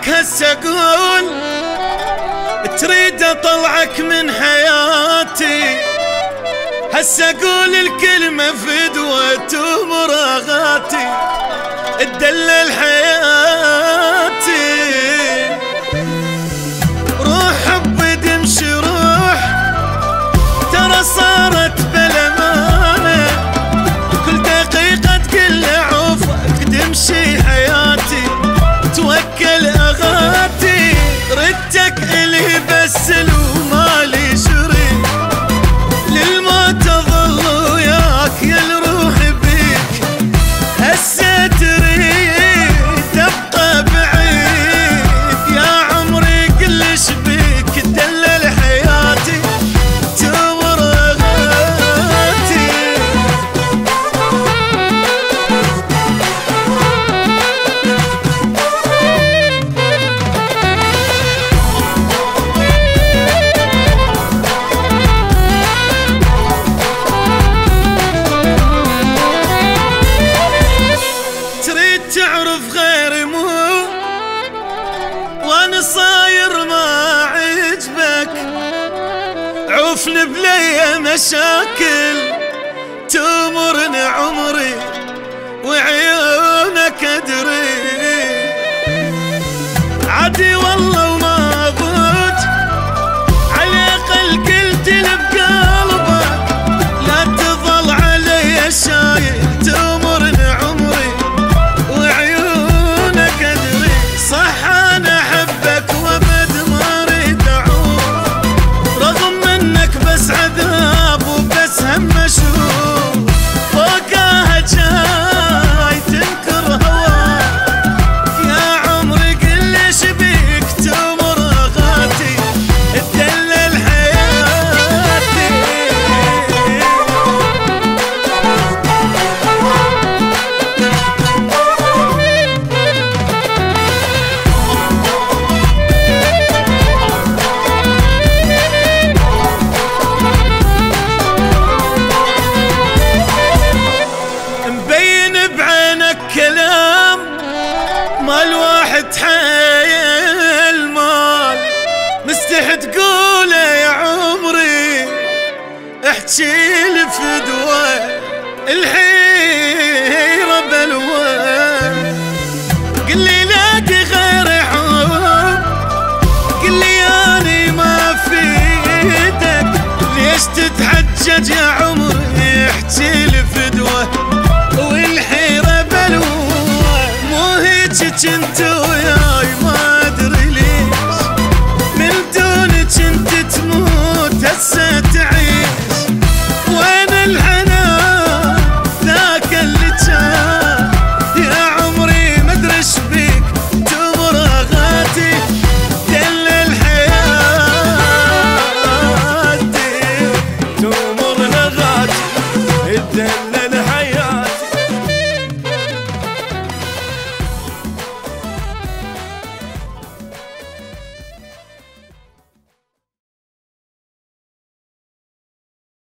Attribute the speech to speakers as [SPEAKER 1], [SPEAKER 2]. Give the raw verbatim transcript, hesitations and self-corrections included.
[SPEAKER 1] لك هسه اقول تريد اطلعك من حياتي، هسه اقول الكلمة فدوة ومراغاتي تدلل حياتي. روح حبي دمشي روح، ترى صارت بالامانة كل دقيقة تقل عوفك تمشي حياتي، توكل اغاتي ردتك الي بس لو مالي شريك، للموت اظل وياك يا الروح بيك، هسه تريد تبقى بعيد يا عمري قل ايش بيك، تدلل حياتي تمر اغاتي. تعرف غيري مو وانا صاير ما عجبك، عوفني بلي مشاكل تمرني عمري وعيونك ادري، عادي والله وما ضج على الاقل قلت لي بقلبك لا تظل علي شايل تمرني عمري وعيونك ادري، صح انا احبك وابد ما اريد اعوف، رغم منك بس عذاب وبس هم اشوف، فوقها جاي تنكر هواك يا عمري قل ايش بيك تمر اغاتي تدلل حياتي. مبين بعينك كلام ما الواحد حيل مال، مستحي تقوله يا عمري احكي لي فدوة الحيرة بلوى، قل لي لاقي غير حب، قل لي اني ما في ايدك ليش تتحجج يا عمري، احكي لي فدوة والحيرة بلوى، مو هيك كنتو